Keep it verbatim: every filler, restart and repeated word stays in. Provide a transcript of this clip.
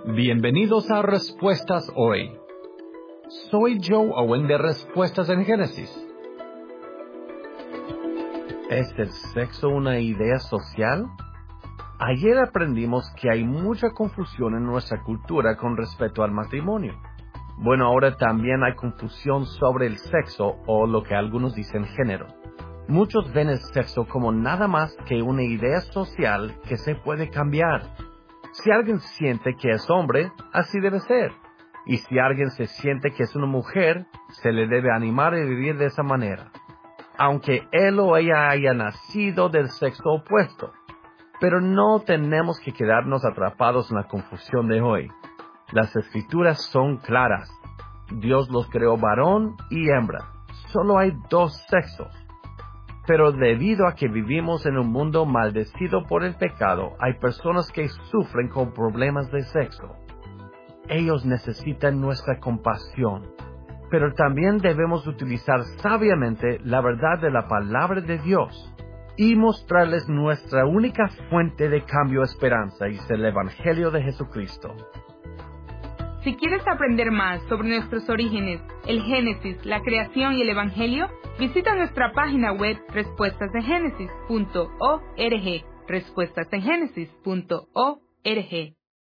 Bienvenidos a Respuestas Hoy. Soy Joe Owen de Respuestas en Génesis. ¿Es el sexo una idea social? Ayer aprendimos que hay mucha confusión en nuestra cultura con respecto al matrimonio. Bueno, ahora también hay confusión sobre el sexo o lo que algunos dicen género. Muchos ven el sexo como nada más que una idea social que se puede cambiar. Si alguien siente que es hombre, así debe ser. Y si alguien se siente que es una mujer, se le debe animar a vivir de esa manera, aunque él o ella haya nacido del sexo opuesto. Pero no tenemos que quedarnos atrapados en la confusión de hoy. Las escrituras son claras. Dios los creó varón y hembra. Solo hay dos sexos. Pero debido a que vivimos en un mundo maldecido por el pecado, hay personas que sufren con problemas de sexo. Ellos necesitan nuestra compasión. Pero también debemos utilizar sabiamente la verdad de la palabra de Dios y mostrarles nuestra única fuente de cambio, esperanza, y es el Evangelio de Jesucristo. Si quieres aprender más sobre nuestros orígenes, el Génesis, la creación y el Evangelio, visita nuestra página web respuestas en génesis punto org, respuestas en génesis punto org.